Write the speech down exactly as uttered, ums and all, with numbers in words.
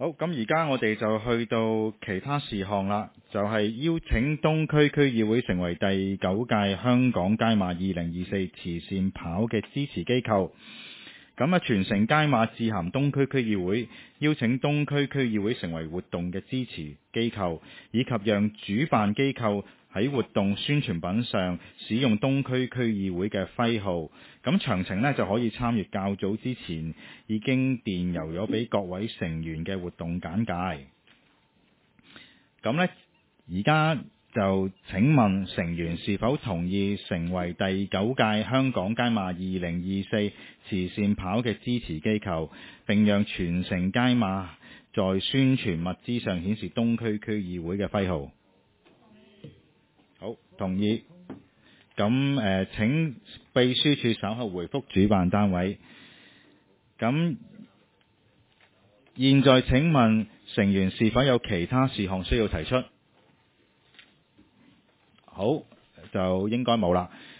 好，咁而家我哋就去到其他事項啦，就係、是、邀請東區區議會成為第九屆香港街馬二零二四慈善跑嘅支持機構。咁啊，全城街馬致函東區區議會，邀請東區區議會成為活動嘅支持機構，以及讓主辦機構喺活動宣傳品上使用東區區議會嘅徽號。咁詳情呢就可以參閱較早之前已經電郵咗俾各位成員嘅活動簡介。咁呢，而家就請問成員是否同意成為第九屆香港街馬二零二四慈善跑嘅支持機構，並讓全城街馬在宣傳物資上顯示東區區議會嘅徽號？好，同意。咁誒、呃，請秘書處稍後回覆主辦單位。咁現在請問成員是否有其他事項需要提出？好，就應該冇啦。